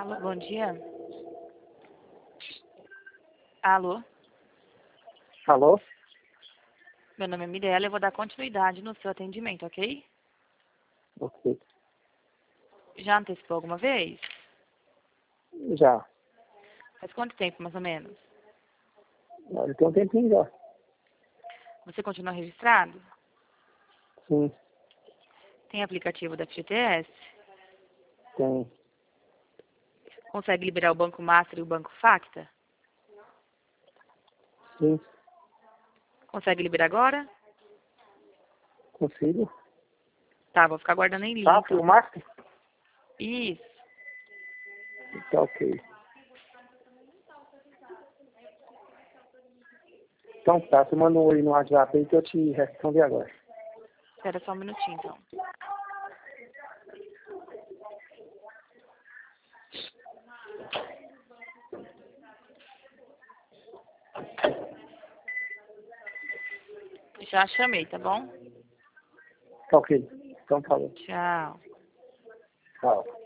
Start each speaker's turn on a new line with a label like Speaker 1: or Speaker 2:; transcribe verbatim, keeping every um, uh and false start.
Speaker 1: Alô, bom dia. Alô,
Speaker 2: Alô?
Speaker 1: meu nome é Mirella, eu vou dar continuidade no seu atendimento, ok?
Speaker 2: Ok.
Speaker 1: Já antecipou alguma vez?
Speaker 2: Já.
Speaker 1: Faz quanto tempo, mais ou menos?
Speaker 2: Olha, tem um tempinho já.
Speaker 1: Você continua registrado?
Speaker 2: Sim,
Speaker 1: Tem aplicativo da F G T S?
Speaker 2: tem.
Speaker 1: Consegue liberar o Banco Master e o Banco Facta?
Speaker 2: Sim,
Speaker 1: Consegue liberar agora?
Speaker 2: consigo.
Speaker 1: Tá, vou ficar guardando em linha,
Speaker 2: Tá,
Speaker 1: então.
Speaker 2: filmaste?
Speaker 1: Isso.
Speaker 2: Tá ok. Então tá, você manda um oi no WhatsApp aí que eu te respondo agora.
Speaker 1: Espera só um minutinho, então. Já chamei, tá bom?
Speaker 2: Tá ok. Então falou.
Speaker 1: Tchau.
Speaker 2: Tchau.